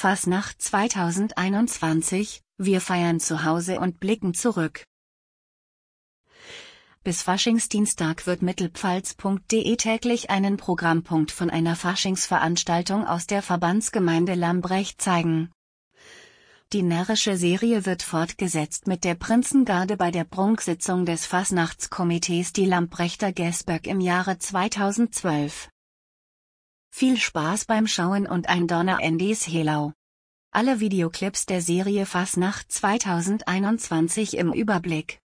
Fasnacht 2021, wir feiern zu Hause und blicken zurück. Bis Faschingsdienstag wird Mittelpfalz.de täglich einen Programmpunkt von einer Faschingsveranstaltung aus der Verbandsgemeinde Lambrecht zeigen. Die närrische Serie wird fortgesetzt mit der Prinzengarde bei der Prunksitzung des Fasnachtskomitees die Lambrechter Gesböck im Jahre 2012. Viel Spaß beim Schauen und ein Donner Endis Helau. Alle Videoclips der Serie Fasnacht 2021 im Überblick.